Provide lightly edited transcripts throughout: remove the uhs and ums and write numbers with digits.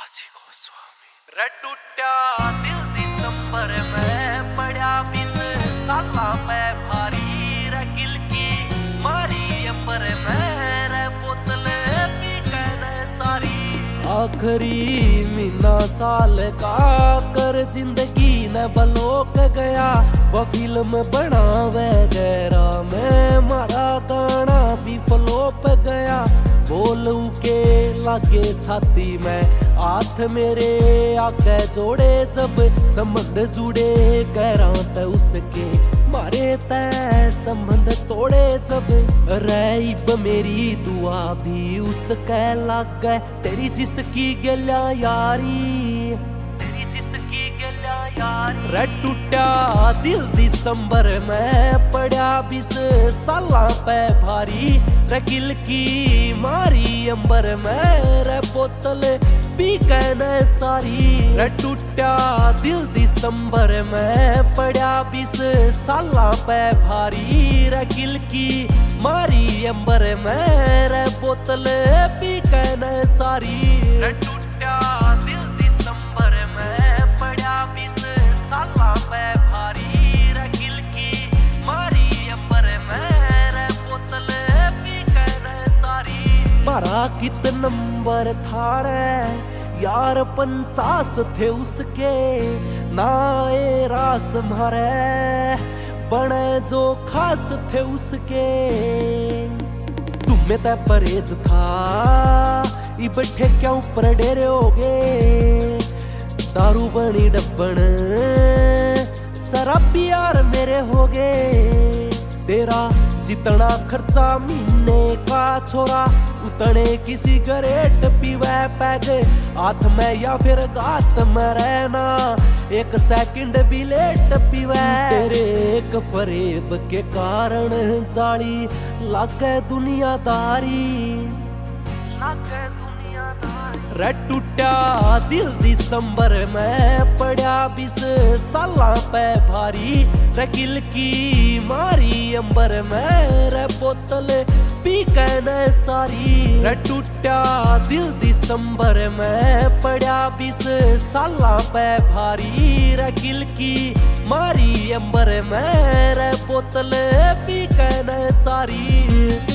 काशी गोस्वामी रे टूटा दिल दिसंबर में पड़ा 20 साला में भारी रे किल की मारी अंबर में रे बोतल पी कहने सारी आखिरी महीना साल का कर जिंदगी न बलोक गया वो फिल्म बनावे गैरा में मारा गाना भी फ्लॉप गया बोलू के लागे छाती में हाथ मेरे आगे जोड़े जब संबंध जुड़े गहरा त उसके मारे तय संबंध तोड़े जब रईब मेरी दुआ भी उसके लागे तेरी जिसकी गल्या यारी तेरी जिसकी गल्या यारी रे टूटा दिल दिसंबर में पड़ा 20 साला पे भारी रे किल की मारी अंबर में रे बोतल पी कहने सारी रे टूटा दिल दिसंबर में पड़ा 20 साला पे भारी रे किल की मारी अंबर में रे बोतल पी कहने सारी रे टूटा दिल दिसंबर में पड़ा 20 साला पे भारी रे किल की मारी अंबर में रे बोतल पी कहने सारी मारा कित नंबर था रे यार 50 थे उसके नाए रास मारे बने जो खास थे उसके तुम्हें तय परहेज था ई बैठे क्या ऊपर डेरे हो गए दारू बनी डब्बन शराबी यार मेरे हो गए तेरा जितना खर्चा महीने का छोरा उतने किसी गरेट पीवे पैग हाथ में या फिर गात में रहना एक सेकंड भी लेट पीवे तेरे एक फरेब के कारण जाली लागे दुनियादारी लागे रे टूटा दिल दिसंबर में पड़ा 20 साला पे भारी रे किल की मारी अंबर में रे बोतल पी कहने सारी रे टूटा दिल दिसंबर में पड़ा 20 साला पे भारी रे किल की मारी अंबर में रे बोतल पी कहने सारी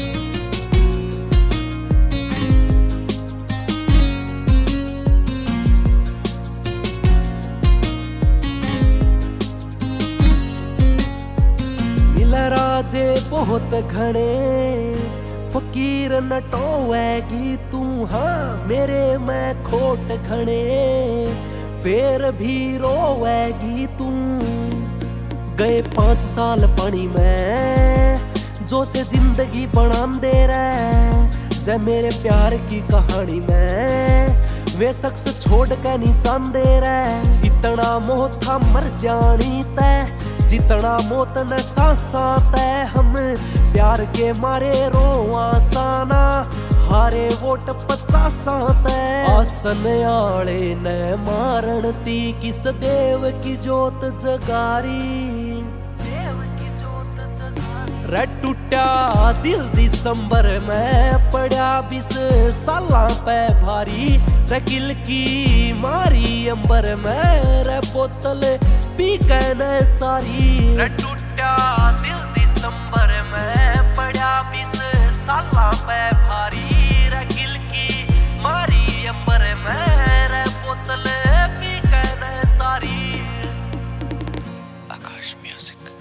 राजे बहुत घने फकीर नटोएगी तू हाँ मेरे में खोट घने फिर भी रोएगी तू गए 5 साल पानी में जो से जिंदगी बना दे रहे जय मेरे प्यार की कहानी में वे शख्स छोड़ के नहीं चांदे रहे इतना मोह था मर जानी तय जितना मौत न सांसा तय हम प्यार के मारे रोआ साना हारे वोट 50 तय आसन आले न मारण ती किस देव की जोत जगारी देव की जोत जगारी रे टूटा दिल दिसंबर में पड़ा 20 साला पे भारी रे किल की मारी अंबर में रे बोतल पी कहने सारी रे टूटा दिल दिसंबर में पड़ा 20 साला पे भारी रे किल की मारी अंबर में रे बोतल पी कहने सारी। आकाश म्यूजिक।